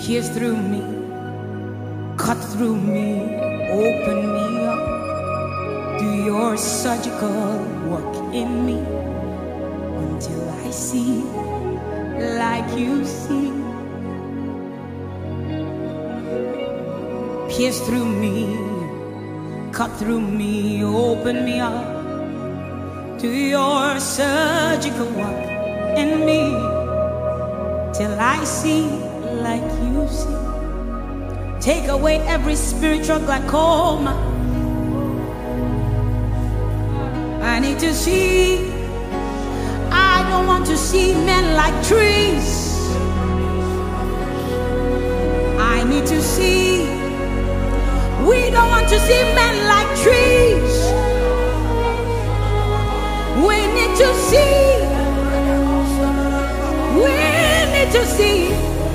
pierce through me, cut through me, open me up. Do your surgical work in me until I see like you see. Pierce through me, cut through me, open me up. Do your surgical work in me till I see like you see. Take away every spiritual glaucoma. I need to see. I don't want to see men like trees. I need to see. We don't want to see men like trees. We need to see. We need to see.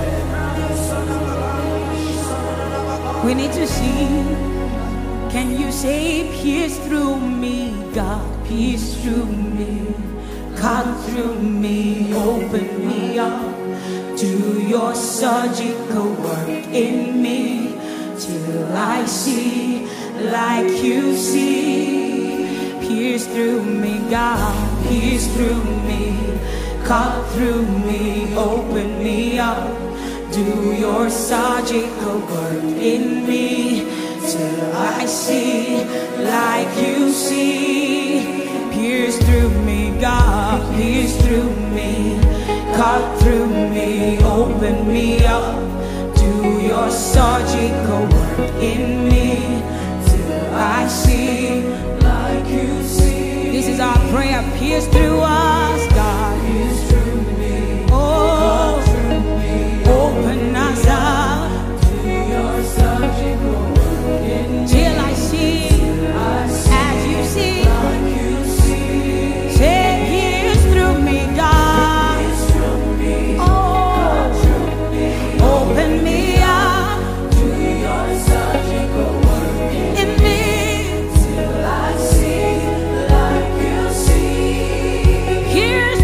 We need to see. Can you say, pierce through me, God, pierce through me, cut through me, open me up. Do your surgical work in me till I see like you see. Pierce through me, God, pierce through me, cut through me, open me up. Do your surgical work in me till I see like you see. Pierce through me, God, pierce through me, cut through me, open me up. Do your surgical work in me till I see like you see. This is our prayer. Pierce through us, God. Pierce through me. Oh, through me. Open us up. Do your surgical work in me till I see as you see. Like you see. Say, pierce through me, God. Pierce through me. Oh, through me. Open me up. Do your surgical work in me till I see like you see. Pierce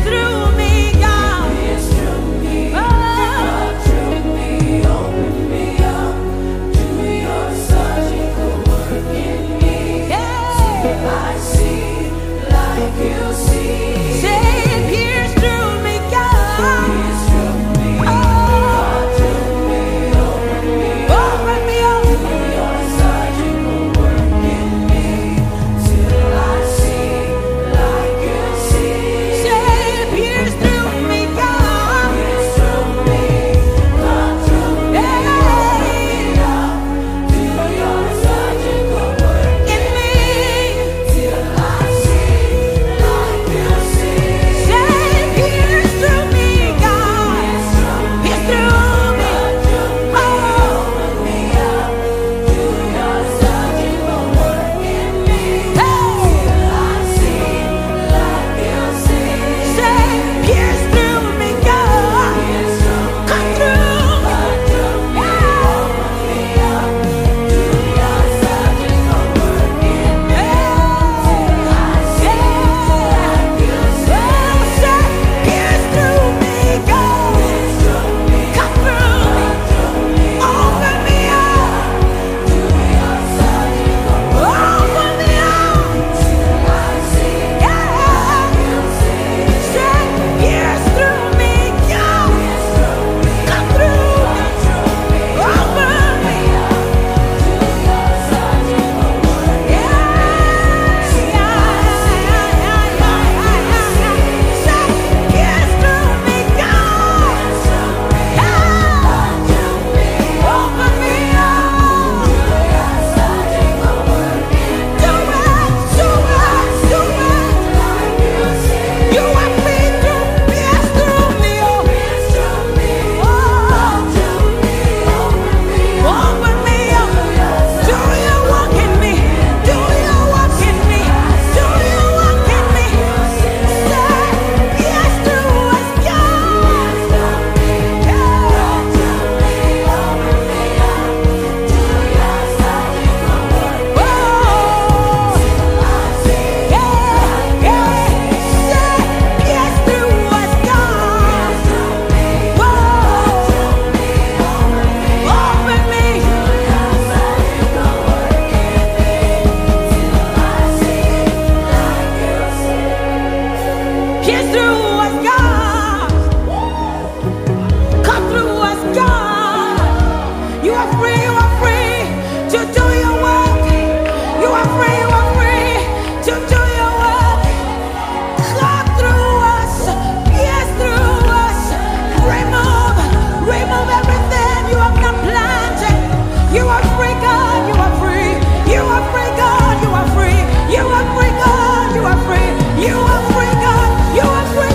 Pierce through us, God. Cut through us, God. You are free to do your work. You are free to do your work. Cut through us, pierce through us. Remove everything you have not planted. You are free, God, you are free. You are free, God, you are free. You are free, God, you are free. You are free, God, you are free.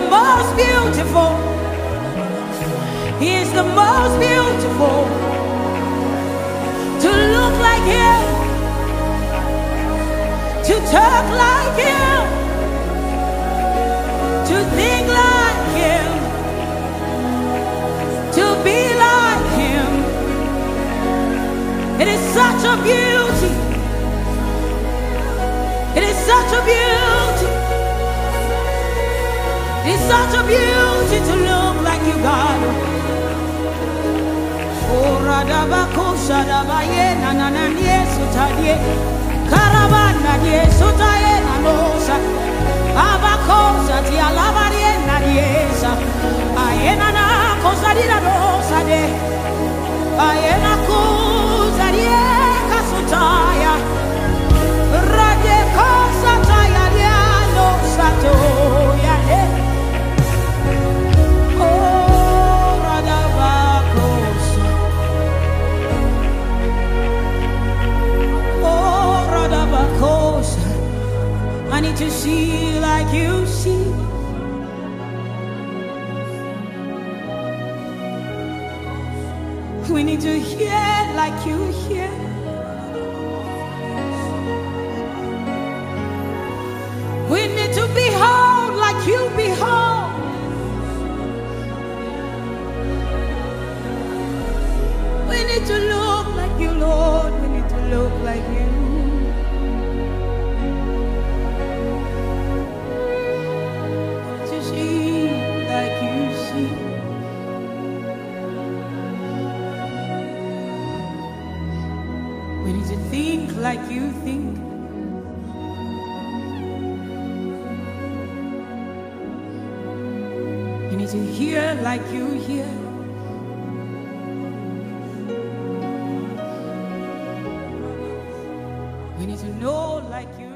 most beautiful. He is the most beautiful. To look like him, to talk like him, to think like him, to be like him. It is such a beauty. It is such a beauty. It is such a beauty to look like you, God. Oh, Radabako Shadabaye, Nanana, Sutaye, Caravana, Sutaye, Nanosa, Abako, Satia, Lavarie, Nadiesa, Ayenana, Cosadina, Rosa, Ayena, Cosadia, Casutaya, Rade, Cosataya, no Sato, Yade. I need to see like you see. We need to hear like you hear. We need to behold like you behold. We need to look like you, Lord. We need to look like you. We need to think like you think. You need to hear like you hear. We need to know like you